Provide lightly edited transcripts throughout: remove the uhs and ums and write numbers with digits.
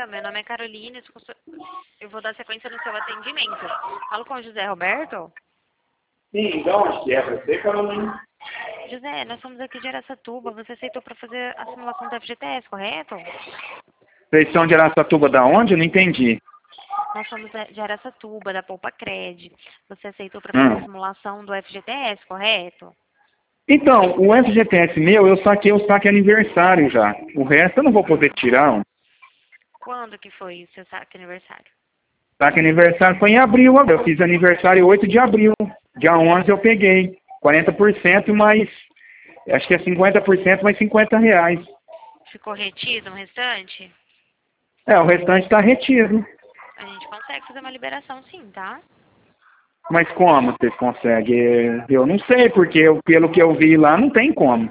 dia, meu nome é Carolina, eu vou dar sequência no seu atendimento. Falo com o José Roberto? Sim, de onde que é você, Carolina? José, nós somos aqui de Araçatuba, você aceitou para fazer a simulação do FGTS, correto? Vocês são de Araçatuba da onde? Eu não entendi. Nós somos de Araçatuba, da Poupa Cred. Você aceitou para fazer a simulação do FGTS, correto? Então, o FGTS meu, eu saquei o saque aniversário já. O resto eu não vou poder tirar. O Quando que foi o seu saque aniversário? saque aniversário foi em abril. Eu fiz aniversário 8 de abril. Dia 11 eu peguei 40% mais, acho que é 50% mais R$ 50. Ficou retido no restante? É, o restante está retido. A gente consegue fazer uma liberação sim, tá? Mas como vocês conseguem? Eu não sei, porque pelo que eu vi lá, não tem como.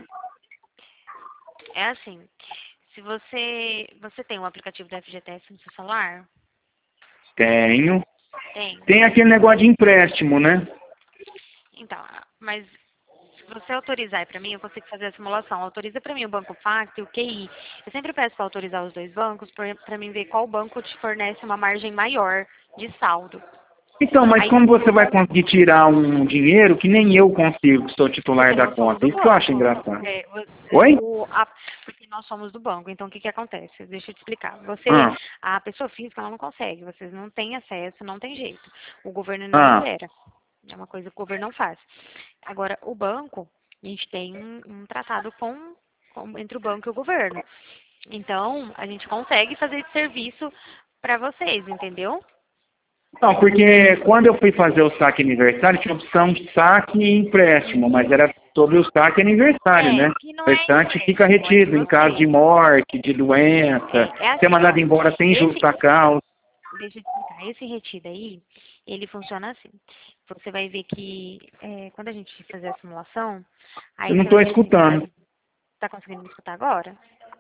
É assim, se você tem um aplicativo do FGTS no seu celular? Tenho. Tem. Tem aquele negócio de empréstimo, né? Então, mas se você autorizar para mim, eu consigo fazer a simulação. Autoriza para mim o Banco Facto e o QI. Eu sempre peço para autorizar os dois bancos para mim ver qual banco te fornece uma margem maior de saldo. Então, mas Aí, como você vai conseguir tirar um dinheiro que nem eu consigo, que sou titular porque da nós somos conta? do Isso que eu acho banco. engraçado. Oi? Porque nós somos do banco. Então, o que acontece? Deixa eu te explicar. Ah, A pessoa física, ela não consegue. Vocês não têm acesso, não tem jeito. O governo não ah. libera. É uma coisa que o governo não faz. Agora, o banco, a gente tem um tratado entre o banco e o governo. Então, a gente consegue fazer esse serviço para vocês, entendeu? Não, porque quando eu fui fazer o saque aniversário, tinha opção de saque e empréstimo, mas era sobre o saque aniversário, né? Que O não é restante fica empréstimo, é que retido em caso de morte, de doença, é ser assim, ó. mandado embora sem justa causa. Deixa eu te explicar. Esse retido aí, ele funciona assim. Você vai ver que quando a gente fizer a simulação, Eu aí não você estou vai ver assim, escutando. tá conseguindo me escutar agora?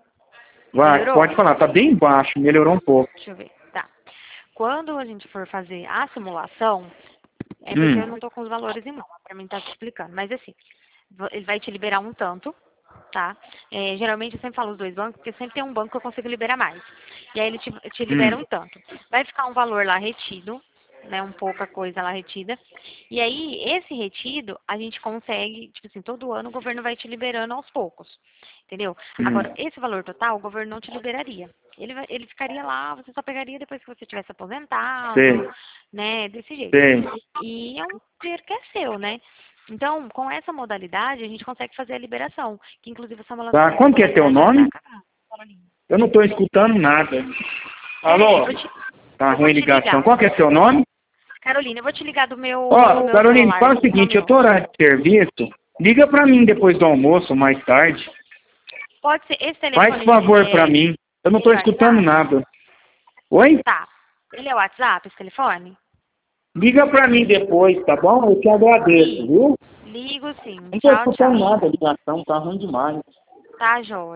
Vai, Melhorou? pode falar, tá bem baixo, melhorou um pouco. Deixa eu ver. Tá. Quando a gente for fazer a simulação, é porque eu Hum, não tô com os valores em mão, pra mim tá te explicando. Mas assim, ele vai te liberar um tanto, tá? Geralmente eu sempre falo os dois bancos, porque sempre tem um banco que eu consigo liberar mais. E aí ele te libera um tanto. Vai ficar um valor lá retido, né? Um pouca coisa lá retida. E aí, esse retido, a gente consegue, tipo assim, todo ano o governo vai te liberando aos poucos. Entendeu? Agora, esse valor total, o governo não te liberaria. Ele ficaria lá, você só pegaria depois que você tivesse aposentado, sei, né? Desse jeito. sei. E é um dinheiro que é seu, né? Então, com essa modalidade, a gente consegue fazer a liberação. Que inclusive essa Tá, como que é teu modalidade já está nome? acabando. Eu não estou escutando nada. Peraí, Alô? Tá eu vou ruim a te ligação. ligar. Qual que é seu nome? Carolina, eu vou te ligar do Ó, meu Carolina, celular. faz o Só um seguinte, eu tô minuto. horário de serviço, liga pra mim depois do almoço, mais tarde. Pode ser, esse Faz telefone, favor pra mim. Eu não tô ele é escutando WhatsApp? nada. Oi? Tá. Ele é WhatsApp, esse telefone? Liga pra mim depois, tá bom? Eu te agradeço, Ligo. viu? Ligo sim. Não tô Tchau, escutando tchau. nada, a ligação tá ruim demais. Tá, joia.